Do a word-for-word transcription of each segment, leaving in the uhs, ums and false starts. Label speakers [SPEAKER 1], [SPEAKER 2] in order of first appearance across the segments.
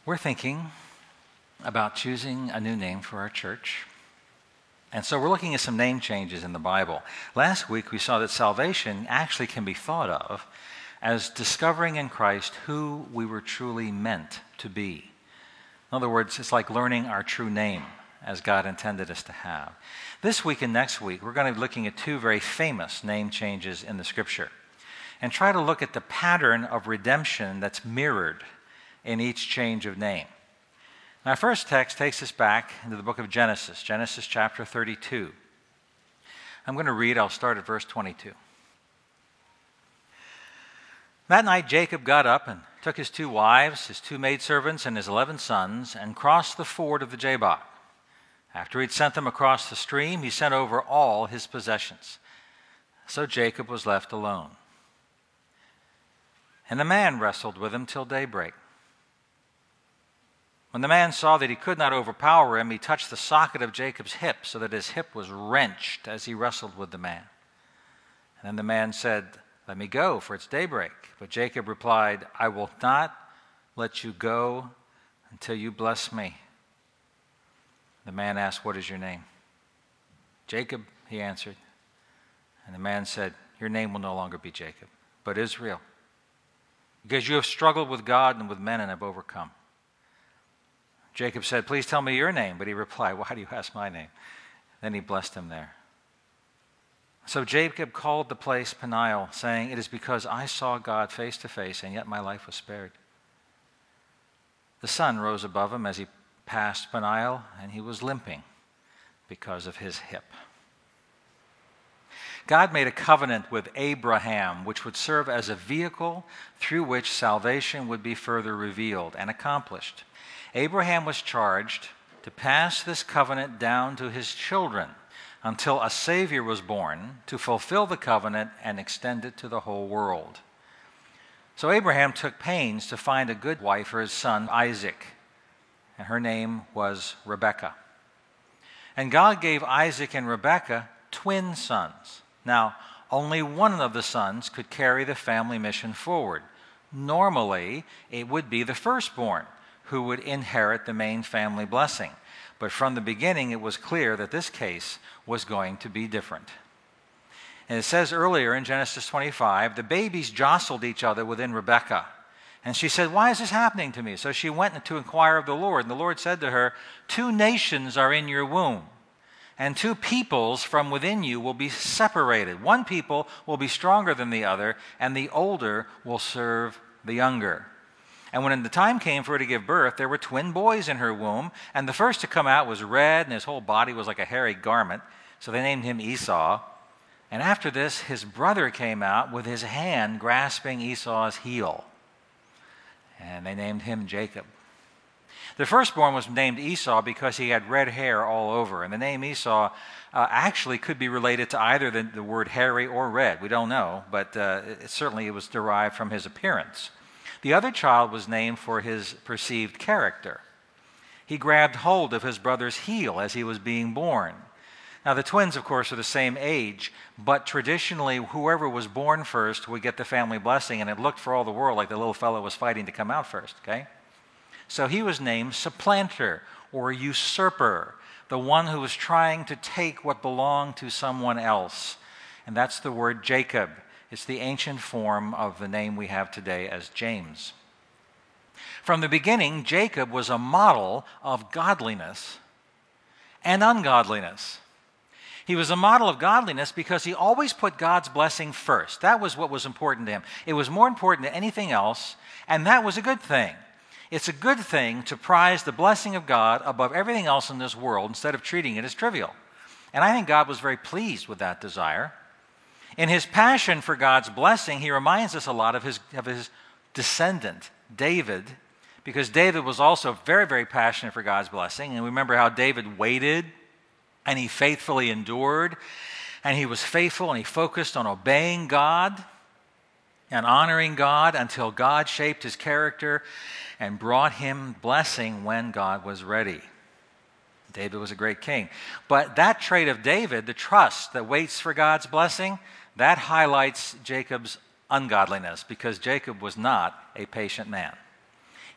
[SPEAKER 1] We're thinking about choosing a new name for our church. And so we're looking at some name changes in the Bible. Last week we saw that salvation actually can be thought of as discovering in Christ who we were truly meant to be. In other words, it's like learning our true name as God intended us to have. This week and next week we're going to be looking at two very famous name changes in the Scripture and try to look at the pattern of redemption that's mirrored in each change of name. Our first text takes us back into the book of Genesis, Genesis chapter thirty-two. I'm going to read, I'll start at verse twenty-two. That night Jacob got up and took his two wives, his two maidservants, and his eleven sons, and crossed the ford of the Jabbok. After he'd sent them across the stream, he sent over all his possessions. So Jacob was left alone. And the man wrestled with him till daybreak. When the man saw that he could not overpower him, he touched the socket of Jacob's hip, so that his hip was wrenched as he wrestled with the man. And then the man said, "Let me go, for it's daybreak." But Jacob replied, "I will not let you go until you bless me." The man asked, "What is your name?" "Jacob," he answered. And the man said, "Your name will no longer be Jacob, but Israel, because you have struggled with God and with men and have overcome." Jacob said, "Please tell me your name." But he replied, "Why do you ask my name?" Then he blessed him there. So Jacob called the place Peniel, saying, "It is because I saw God face to face, and yet my life was spared." The sun rose above him as he passed Peniel, and he was limping because of his hip. God made a covenant with Abraham, which would serve as a vehicle through which salvation would be further revealed and accomplished. Abraham was charged to pass this covenant down to his children until a Savior was born to fulfill the covenant and extend it to the whole world. So Abraham took pains to find a good wife for his son Isaac, and her name was Rebekah. And God gave Isaac and Rebekah twin sons. Now, only one of the sons could carry the family mission forward. Normally, it would be the firstborn who would inherit the main family blessing. But from the beginning, it was clear that this case was going to be different. And it says earlier in Genesis twenty-five, the babies jostled each other within Rebekah. And she said, "Why is this happening to me?" So she went to inquire of the Lord. And the Lord said to her, "Two nations are in your womb, and two peoples from within you will be separated. One people will be stronger than the other, and the older will serve the younger." And when the time came for her to give birth, there were twin boys in her womb, and the first to come out was red, and his whole body was like a hairy garment, so they named him Esau. And after this, his brother came out with his hand grasping Esau's heel, and they named him Jacob. The firstborn was named Esau because he had red hair all over, and the name Esau uh, actually could be related to either the, the word hairy or red. We don't know, but uh, it, certainly it was derived from his appearance. The other child was named for his perceived character. He grabbed hold of his brother's heel as he was being born. Now, the twins, of course, are the same age, but traditionally, whoever was born first would get the family blessing, and it looked for all the world like the little fellow was fighting to come out first, okay? So he was named supplanter or usurper, the one who was trying to take what belonged to someone else. And that's the word Jacob. It's the ancient form of the name we have today as James. From the beginning, Jacob was a model of godliness and ungodliness. He was a model of godliness because he always put God's blessing first. That was what was important to him. It was more important than anything else, and that was a good thing. It's a good thing to prize the blessing of God above everything else in this world instead of treating it as trivial. And I think God was very pleased with that desire. In his passion for God's blessing, he reminds us a lot of his, of his descendant, David, because David was also very, very passionate for God's blessing. And remember how David waited, and he faithfully endured, and he was faithful, and he focused on obeying God and honoring God until God shaped his character and brought him blessing when God was ready. David was a great king. But that trait of David, the trust that waits for God's blessing, that highlights Jacob's ungodliness, because Jacob was not a patient man.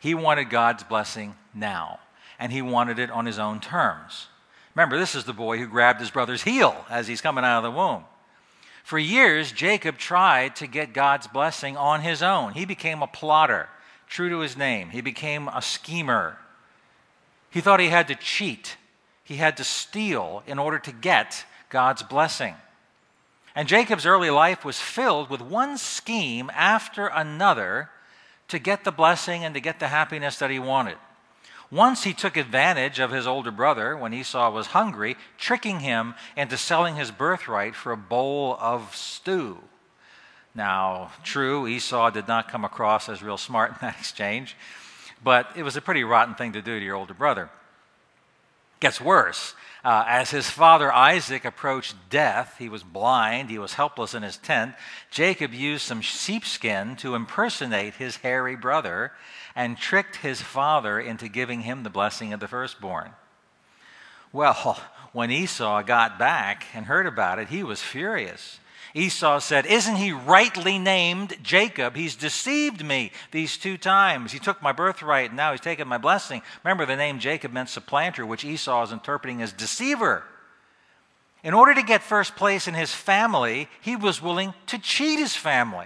[SPEAKER 1] He wanted God's blessing now, and he wanted it on his own terms. Remember, this is the boy who grabbed his brother's heel as he's coming out of the womb. For years, Jacob tried to get God's blessing on his own. He became a plotter, true to his name. He became a schemer. He thought he had to cheat. He had to steal in order to get God's blessing. And Jacob's early life was filled with one scheme after another to get the blessing and to get the happiness that he wanted. Once he took advantage of his older brother when Esau was hungry, tricking him into selling his birthright for a bowl of stew. Now, true, Esau did not come across as real smart in that exchange, but it was a pretty rotten thing to do to your older brother. Gets worse. Uh, as his father Isaac approached death, he was blind, he was helpless in his tent, Jacob used some sheepskin to impersonate his hairy brother and tricked his father into giving him the blessing of the firstborn. Well, when Esau got back and heard about it, he was furious. Esau said, "Isn't he rightly named Jacob? He's deceived me these two times. He took my birthright and now he's taken my blessing." Remember, the name Jacob meant supplanter, which Esau is interpreting as deceiver. In order to get first place in his family, he was willing to cheat his family.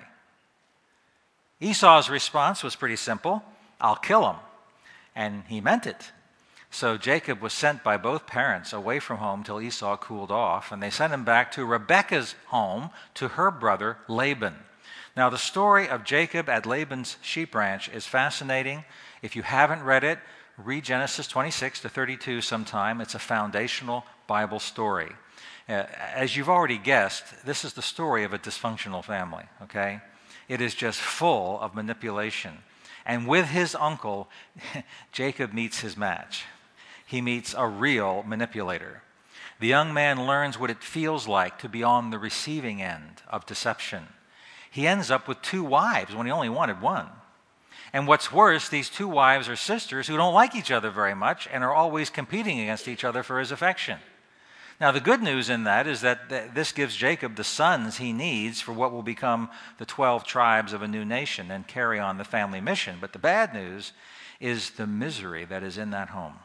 [SPEAKER 1] Esau's response was pretty simple: "I'll kill him." And he meant it. So Jacob was sent by both parents away from home till Esau cooled off, and they sent him back to Rebekah's home to her brother Laban. Now, the story of Jacob at Laban's sheep ranch is fascinating. If you haven't read it, read Genesis twenty-six to thirty-two sometime. It's a foundational Bible story. Uh, as you've already guessed, this is the story of a dysfunctional family, okay? It is just full of manipulation. And with his uncle, Jacob meets his match. He meets a real manipulator. The young man learns what it feels like to be on the receiving end of deception. He ends up with two wives when he only wanted one. And what's worse, these two wives are sisters who don't like each other very much and are always competing against each other for his affection. Now, the good news in that is that th- this gives Jacob the sons he needs for what will become the twelve tribes of a new nation and carry on the family mission. But the bad news is the misery that is in that home.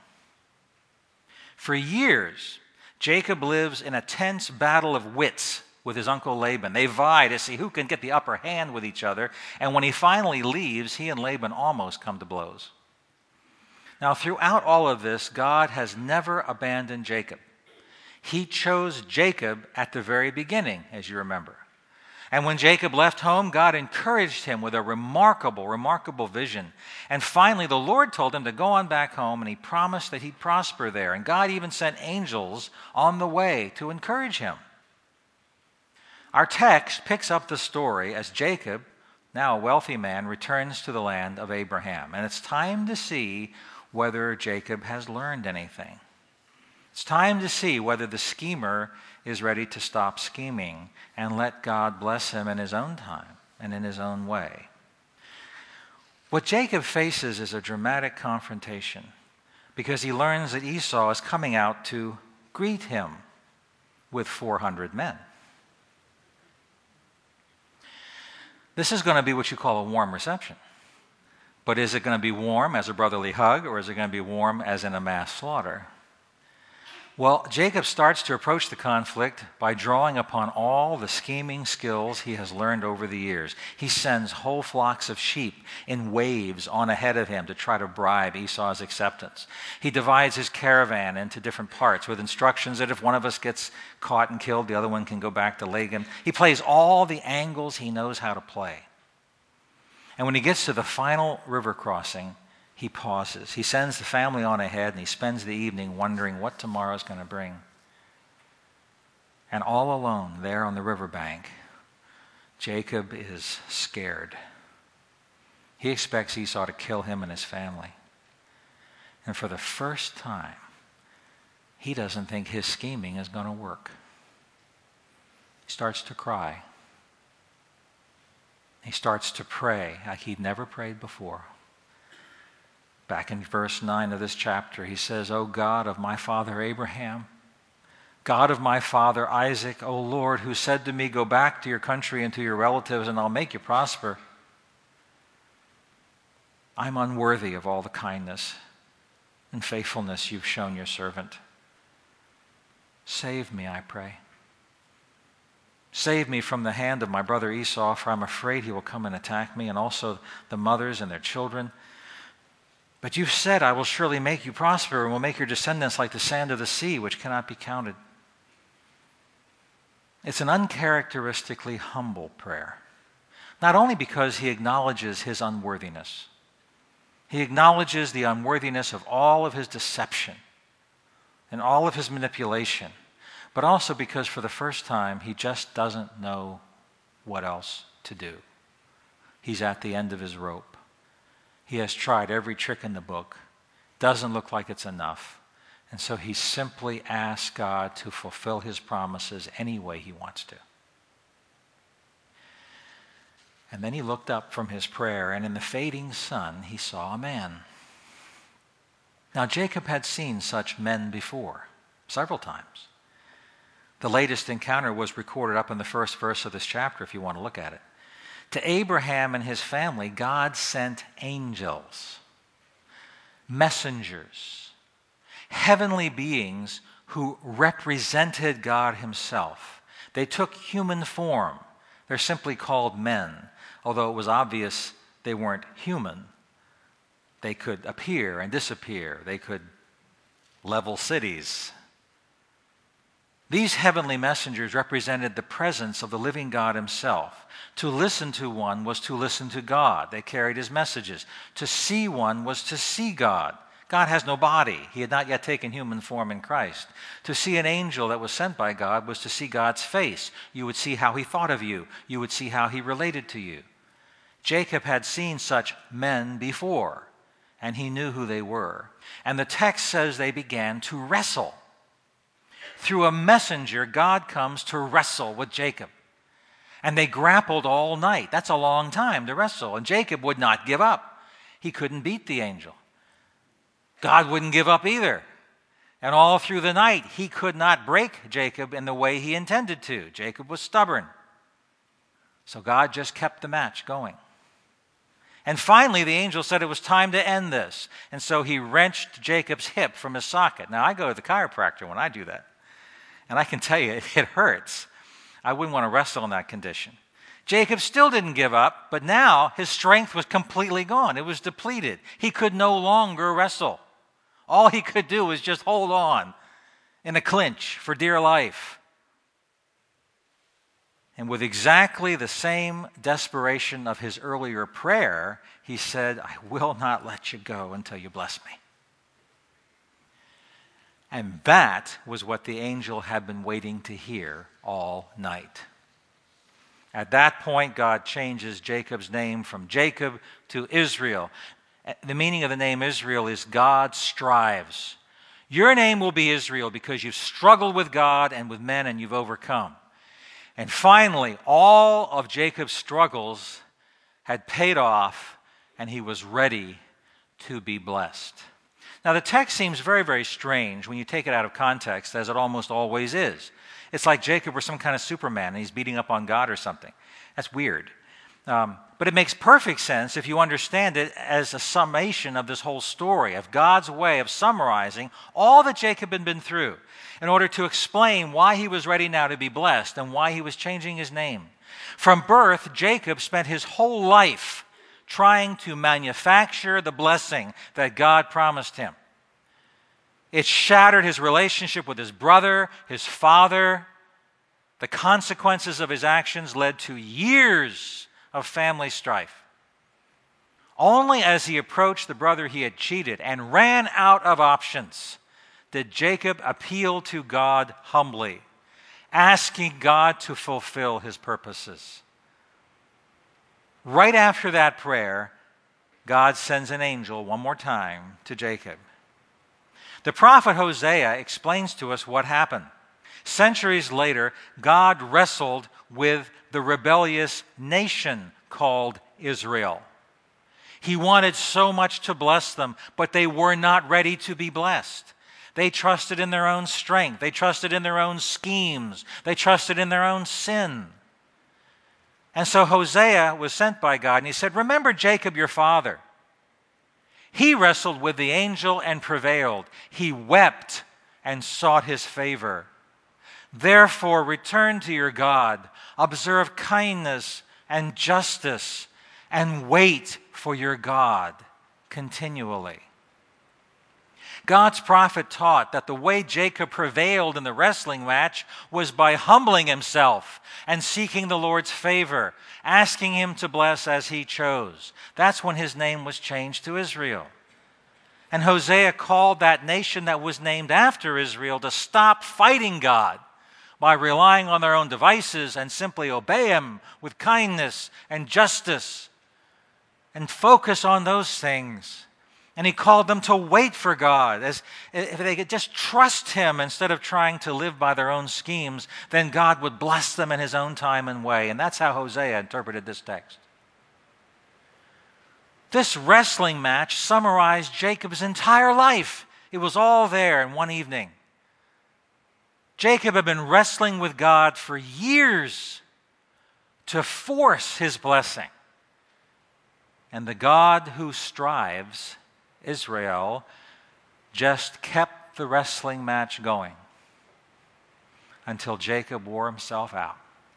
[SPEAKER 1] For years, Jacob lives in a tense battle of wits with his uncle Laban. They vie to see who can get the upper hand with each other, and when he finally leaves, he and Laban almost come to blows. Now, throughout all of this, God has never abandoned Jacob. He chose Jacob at the very beginning, as you remember. And when Jacob left home, God encouraged him with a remarkable, remarkable vision. And finally, the Lord told him to go on back home, and he promised that he'd prosper there. And God even sent angels on the way to encourage him. Our text picks up the story as Jacob, now a wealthy man, returns to the land of Abraham. And it's time to see whether Jacob has learned anything. It's time to see whether the schemer is ready to stop scheming and let God bless him in his own time and in his own way. What Jacob faces is a dramatic confrontation because he learns that Esau is coming out to greet him with four hundred men. This is going to be what you call a warm reception. But is it going to be warm as a brotherly hug, or is it going to be warm as in a mass slaughter? Well, Jacob starts to approach the conflict by drawing upon all the scheming skills he has learned over the years. He sends whole flocks of sheep in waves on ahead of him to try to bribe Esau's acceptance. He divides his caravan into different parts with instructions that if one of us gets caught and killed, the other one can go back to Laban. He plays all the angles he knows how to play. And when he gets to the final river crossing, he pauses. He sends the family on ahead, and he spends the evening wondering what tomorrow's going to bring. And all alone there on the riverbank, Jacob is scared. He expects Esau to kill him and his family. And for the first time, he doesn't think his scheming is going to work. He starts to cry. He starts to pray like he'd never prayed before. Back in verse nine of this chapter, he says, "O God of my father Abraham, God of my father Isaac, O Lord, who said to me, 'Go back to your country and to your relatives, and I'll make you prosper.' I'm unworthy of all the kindness and faithfulness you've shown your servant. Save me, I pray. Save me from the hand of my brother Esau, for I'm afraid he will come and attack me, and also the mothers and their children. But you've said, I will surely make you prosper, and will make your descendants like the sand of the sea, which cannot be counted. It's an uncharacteristically humble prayer, not only because he acknowledges his unworthiness. He acknowledges the unworthiness of all of his deception and all of his manipulation, but also because for the first time he just doesn't know what else to do. He's at the end of his rope. He has tried every trick in the book. Doesn't look like it's enough. And so he simply asks God to fulfill his promises any way he wants to. And then he looked up from his prayer, and in the fading sun he saw a man. Now Jacob had seen such men before, several times. The latest encounter was recorded up in the first verse of this chapter, if you want to look at it. To Abraham and his family, God sent angels, messengers, heavenly beings who represented God himself. They took human form. They're simply called men, although it was obvious they weren't human. They could appear and disappear. They could level cities. These heavenly messengers represented the presence of the living God himself. To listen to one was to listen to God. They carried his messages. To see one was to see God. God has no body. He had not yet taken human form in Christ. To see an angel that was sent by God was to see God's face. You would see how he thought of you. You would see how he related to you. Jacob had seen such men before, and he knew who they were. And the text says they began to wrestle. Through a messenger, God comes to wrestle with Jacob. And they grappled all night. That's a long time to wrestle. And Jacob would not give up. He couldn't beat the angel. God wouldn't give up either. And all through the night, he could not break Jacob in the way he intended to. Jacob was stubborn. So God just kept the match going. And finally, the angel said it was time to end this. And so he wrenched Jacob's hip from his socket. Now, I go to the chiropractor when I do that. And I can tell you, it hurts. I wouldn't want to wrestle in that condition. Jacob still didn't give up, but now his strength was completely gone. It was depleted. He could no longer wrestle. All he could do was just hold on in a clinch for dear life. And with exactly the same desperation of his earlier prayer, he said, I will not let you go until you bless me. And that was what the angel had been waiting to hear all night. At that point, God changes Jacob's name from Jacob to Israel. The meaning of the name Israel is God strives. Your name will be Israel because you've struggled with God and with men and you've overcome. And finally, all of Jacob's struggles had paid off and he was ready to be blessed. Now, the text seems very, very strange when you take it out of context, as it almost always is. It's like Jacob were some kind of Superman and he's beating up on God or something. That's weird. Um, but it makes perfect sense if you understand it as a summation of this whole story, of God's way of summarizing all that Jacob had been through in order to explain why he was ready now to be blessed and why he was changing his name. From birth, Jacob spent his whole life trying to manufacture the blessing that God promised him. It shattered his relationship with his brother, his father. The consequences of his actions led to years of family strife. Only as he approached the brother he had cheated and ran out of options did Jacob appeal to God humbly, asking God to fulfill his purposes. Right after that prayer, God sends an angel one more time to Jacob. The prophet Hosea explains to us what happened. Centuries later, God wrestled with the rebellious nation called Israel. He wanted so much to bless them, but they were not ready to be blessed. They trusted in their own strength. They trusted in their own schemes. They trusted in their own sin. And so Hosea was sent by God, and he said, remember Jacob your father. He wrestled with the angel and prevailed. He wept and sought his favor. Therefore, return to your God, observe kindness and justice, and wait for your God continually. God's prophet taught that the way Jacob prevailed in the wrestling match was by humbling himself and seeking the Lord's favor, asking him to bless as he chose. That's when his name was changed to Israel. And Hosea called that nation that was named after Israel to stop fighting God by relying on their own devices and simply obey him with kindness and justice and focus on those things. And he called them to wait for God. As if they could just trust him instead of trying to live by their own schemes, then God would bless them in his own time and way. And that's how Hosea interpreted this text. This wrestling match summarized Jacob's entire life. It was all there in one evening. Jacob had been wrestling with God for years to force his blessing. And the God who strives, Israel, just kept the wrestling match going until Jacob wore himself out.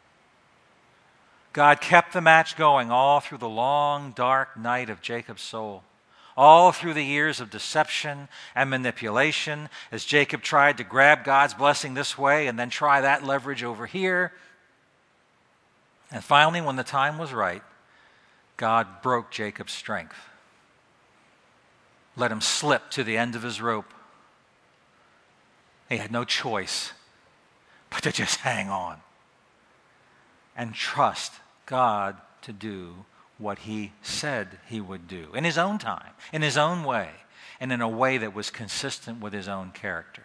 [SPEAKER 1] God kept the match going all through the long, dark night of Jacob's soul, all through the years of deception and manipulation, as Jacob tried to grab God's blessing this way and then try that leverage over here. And finally, when the time was right, God broke Jacob's strength. Let him slip to the end of his rope. He had no choice but to just hang on and trust God to do what he said he would do in his own time, in his own way, and in a way that was consistent with his own character.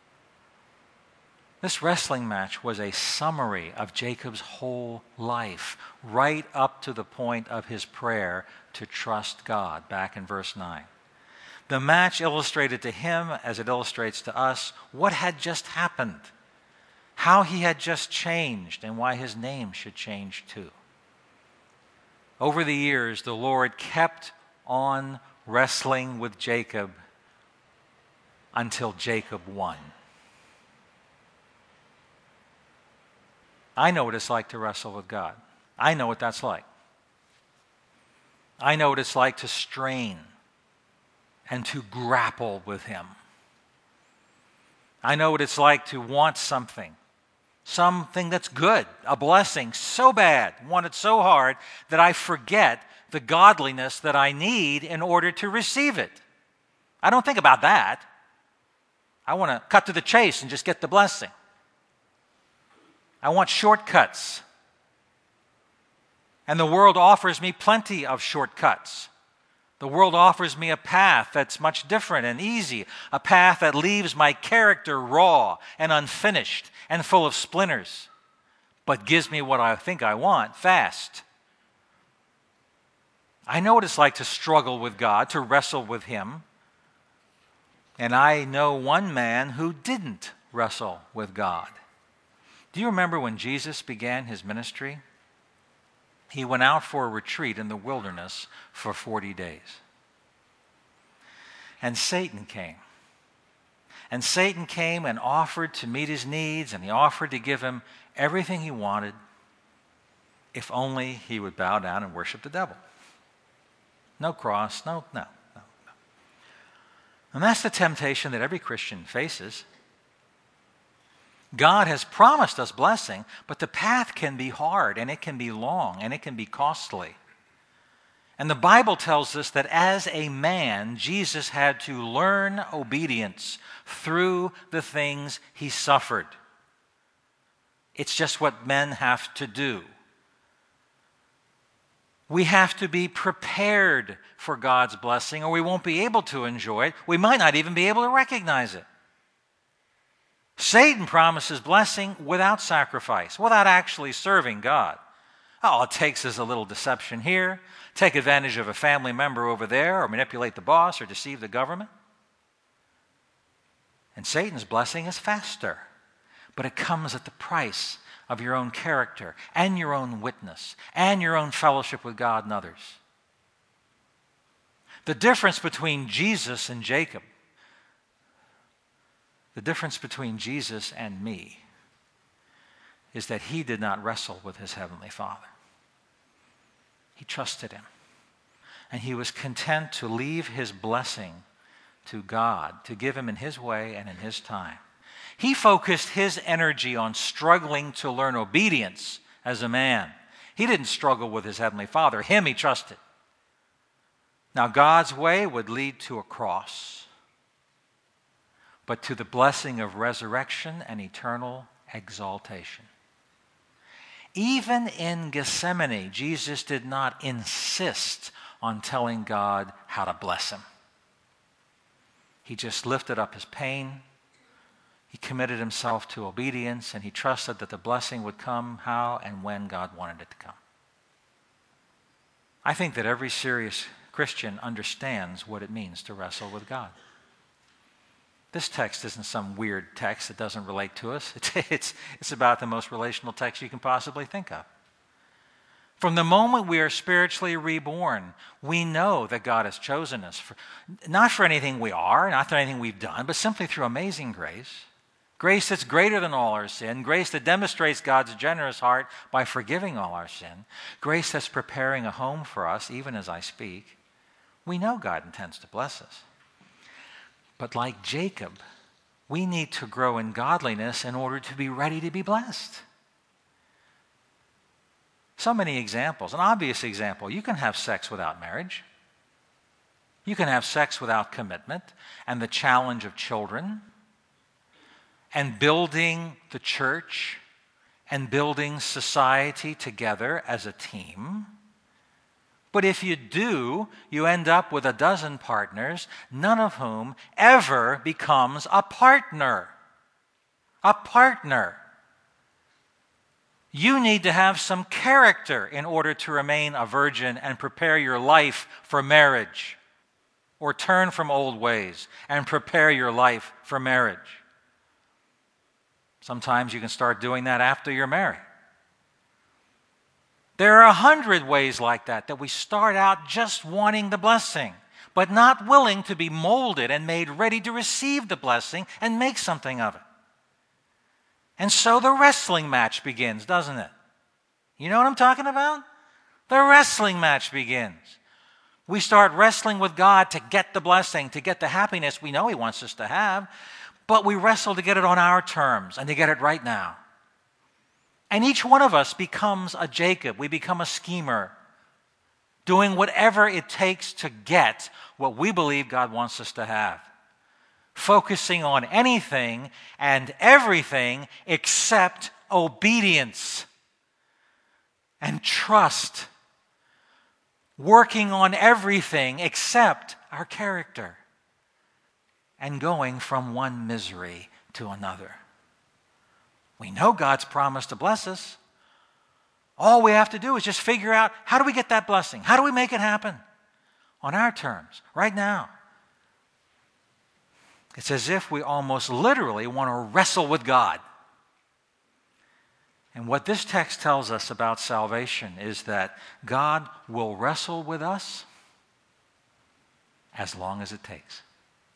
[SPEAKER 1] This wrestling match was a summary of Jacob's whole life, right up to the point of his prayer to trust God, back in verse nine. The match illustrated to him, as it illustrates to us, what had just happened, how he had just changed, and why his name should change too. Over the years, the Lord kept on wrestling with Jacob until Jacob won. I know what it's like to wrestle with God. I know what that's like. I know what it's like to strain and to grapple with him. I know what it's like to want something, something that's good, a blessing so bad, want it so hard that I forget the godliness that I need in order to receive it. I don't think about that. I want to cut to the chase and just get the blessing. I want shortcuts. And the world offers me plenty of shortcuts. The world offers me a path that's much different and easy, a path that leaves my character raw and unfinished and full of splinters, but gives me what I think I want fast. I know what it's like to struggle with God, to wrestle with him. And I know one man who didn't wrestle with God. Do you remember when Jesus began his ministry? He went out for a retreat in the wilderness for forty days. And Satan came. And Satan came and offered to meet his needs, and he offered to give him everything he wanted if only he would bow down and worship the devil. No cross, no, no, no, no. And that's the temptation that every Christian faces. God has promised us blessing, but the path can be hard, and it can be long, and it can be costly. And the Bible tells us that as a man, Jesus had to learn obedience through the things he suffered. It's just what men have to do. We have to be prepared for God's blessing, or we won't be able to enjoy it. We might not even be able to recognize it. Satan promises blessing without sacrifice, without actually serving God. All it takes is a little deception here, take advantage of a family member over there, or manipulate the boss, or deceive the government. And Satan's blessing is faster, but it comes at the price of your own character and your own witness and your own fellowship with God and others. The difference between Jesus and Jacob, the difference between Jesus and me, is that he did not wrestle with his heavenly Father. He trusted him. And he was content to leave his blessing to God, to give him in his way and in his time. He focused his energy on struggling to learn obedience as a man. He didn't struggle with his heavenly Father. Him he trusted. Now, God's way would lead to a cross, but to the blessing of resurrection and eternal exaltation. Even in Gethsemane, Jesus did not insist on telling God how to bless him. He just lifted up his pain. He committed himself to obedience, and he trusted that the blessing would come how and when God wanted it to come. I think that every serious Christian understands what it means to wrestle with God. This text isn't some weird text that doesn't relate to us. It's, it's, it's about the most relational text you can possibly think of. From the moment we are spiritually reborn, we know that God has chosen us, for, not for anything we are, not for anything we've done, but simply through amazing grace. Grace that's greater than all our sin. Grace that demonstrates God's generous heart by forgiving all our sin. Grace that's preparing a home for us, even as I speak. We know God intends to bless us. But like Jacob, we need to grow in godliness in order to be ready to be blessed. So many examples. An obvious example, you can have sex without marriage. You can have sex without commitment and the challenge of children and building the church and building society together as a team. But if you do, you end up with a dozen partners, none of whom ever becomes a partner. A partner. You need to have some character in order to remain a virgin and prepare your life for marriage, or turn from old ways and prepare your life for marriage. Sometimes you can start doing that after you're married. There are a hundred ways like that, that we start out just wanting the blessing, but not willing to be molded and made ready to receive the blessing and make something of it. And so the wrestling match begins, doesn't it? You know what I'm talking about? The wrestling match begins. We start wrestling with God to get the blessing, to get the happiness we know he wants us to have, but we wrestle to get it on our terms and to get it right now. And each one of us becomes a Jacob. We become a schemer, doing whatever it takes to get what we believe God wants us to have, focusing on anything and everything except obedience and trust, working on everything except our character, and going from one misery to another. We know God's promised to bless us. All we have to do is just figure out, how do we get that blessing? How do we make it happen? On our terms, right now. It's as if we almost literally want to wrestle with God. And what this text tells us about salvation is that God will wrestle with us as long as it takes.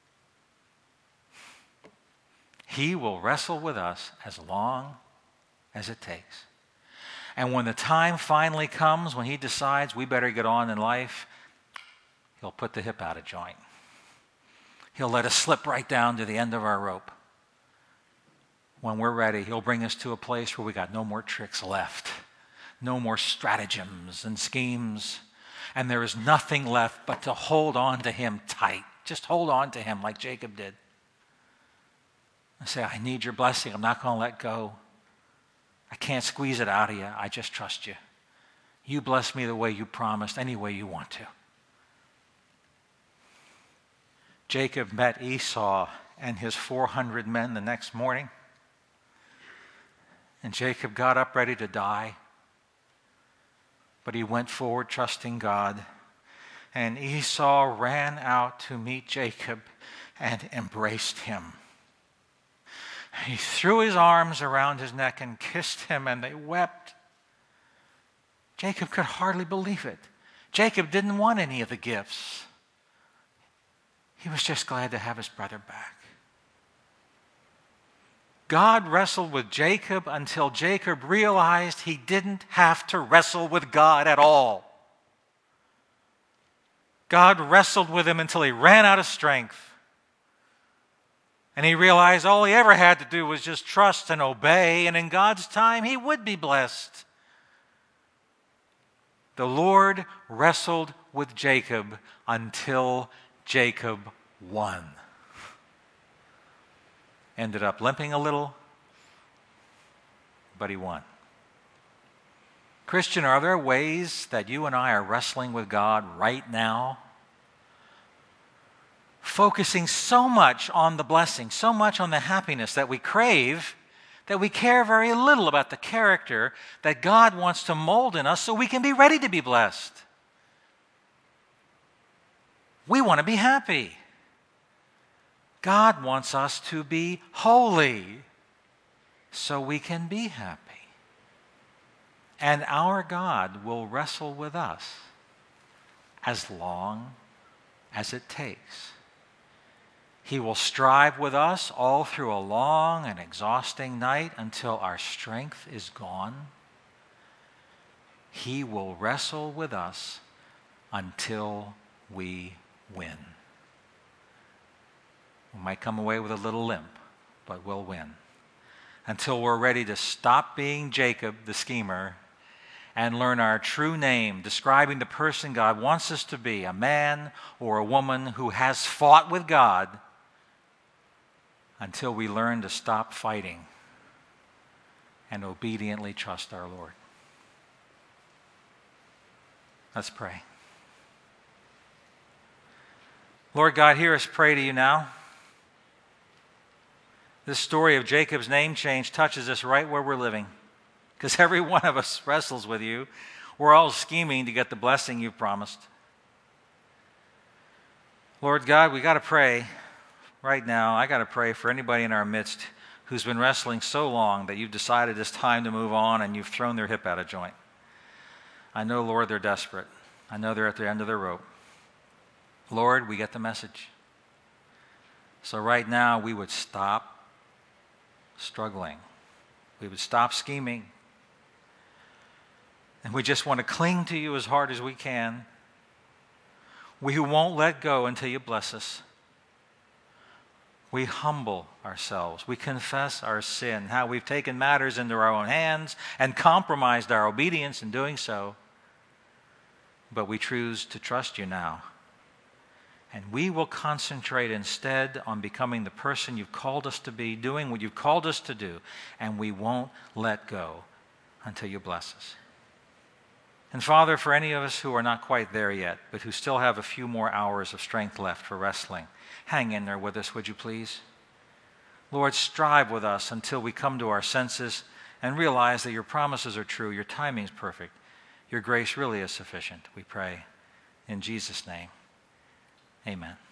[SPEAKER 1] He will wrestle with us as long as it takes. And when the time finally comes, when he decides we better get on in life, he'll put the hip out of joint. He'll let us slip right down to the end of our rope. When we're ready, he'll bring us to a place where we got no more tricks left, no more stratagems and schemes, and there is nothing left but to hold on to him tight. Just hold on to him like Jacob did. I say, I need your blessing. I'm not going to let go. I can't squeeze it out of you. I just trust you. You bless me the way you promised, any way you want to. Jacob met Esau and his four hundred men the next morning. And Jacob got up ready to die. But he went forward trusting God. And Esau ran out to meet Jacob and embraced him. He threw his arms around his neck and kissed him, and they wept. Jacob could hardly believe it. Jacob didn't want any of the gifts. He was just glad to have his brother back. God wrestled with Jacob until Jacob realized he didn't have to wrestle with God at all. God wrestled with him until he ran out of strength. And he realized all he ever had to do was just trust and obey, and in God's time he would be blessed. The Lord wrestled with Jacob until Jacob won. Ended up limping a little, but he won. Christian, are there ways that you and I are wrestling with God right now? Focusing so much on the blessing, so much on the happiness that we crave, that we care very little about the character that God wants to mold in us so we can be ready to be blessed. We want to be happy. God wants us to be holy so we can be happy. And our God will wrestle with us as long as it takes. He will strive with us all through a long and exhausting night until our strength is gone. He will wrestle with us until we win. We might come away with a little limp, but we'll win. Until we're ready to stop being Jacob, the schemer, and learn our true name, describing the person God wants us to be, a man or a woman who has fought with God, until we learn to stop fighting and obediently trust our Lord. Let's pray. Lord God, hear us pray to you now. This story of Jacob's name change touches us right where we're living, because every one of us wrestles with you. We're all scheming to get the blessing you've promised. Lord God, we got to pray right now. I got to pray for anybody in our midst who's been wrestling so long that you've decided it's time to move on and you've thrown their hip out of joint. I know, Lord, they're desperate. I know they're at the end of their rope. Lord, we get the message. So right now we would stop struggling. We would stop scheming. And we just want to cling to you as hard as we can. We who won't let go until you bless us. We humble ourselves. We confess our sin, how we've taken matters into our own hands and compromised our obedience in doing so. But we choose to trust you now. And we will concentrate instead on becoming the person you've called us to be, doing what you've called us to do, and we won't let go until you bless us. And Father, for any of us who are not quite there yet, but who still have a few more hours of strength left for wrestling, hang in there with us, would you please? Lord, strive with us until we come to our senses and realize that your promises are true, your timing is perfect, your grace really is sufficient, we pray. In Jesus' name, amen.